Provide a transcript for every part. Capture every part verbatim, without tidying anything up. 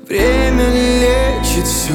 Время лечит все.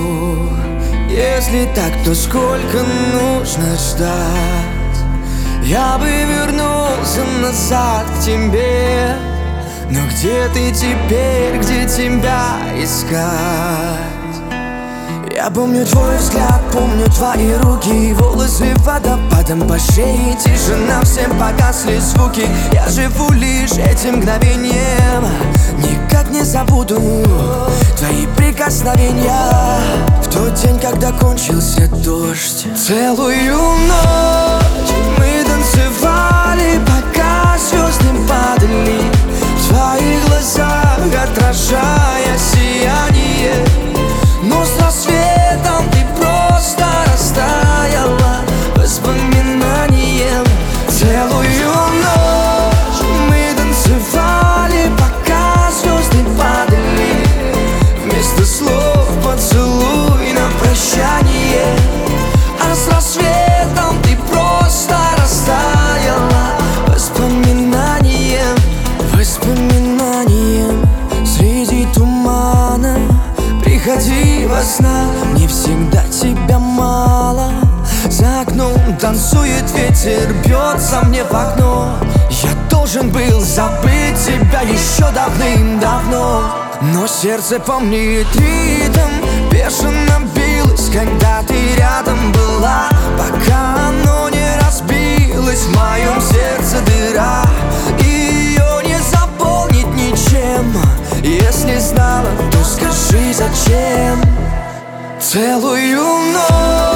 Если так, то сколько нужно ждать? Я бы вернулся назад к тебе. Но где ты теперь, где тебя искать? Я помню твой взгляд, помню твои руки, волосы водопадом по шее, тишина, всем погасли звуки. Я живу лишь этим мгновением, никак не забуду твои прикосновения. В тот день, когда кончился дождь, целую ночь мы танцевали, пока звезды падали в твоих глазах, отражая сияние. Но с рассветом ты просто растаяла воспоминанием. Целую ночь мы танцевали, пока звезды падали. Вместо слов поцелуй на прощание. А с рассветом ты просто растаяла воспоминанием. Воспоминанием среди тумана. Приходи во снах, не всегда тебя мало. За окном танцует ветер, бьется мне в окно. Я должен был забыть тебя еще давным-давно, но сердце помнит ритм, бешено билось, когда ты рядом была. Пока оно не разбилось, в моем сердце дыра, и ее не заполнить ничем. Если знала, то скажи, зачем? Целую ночь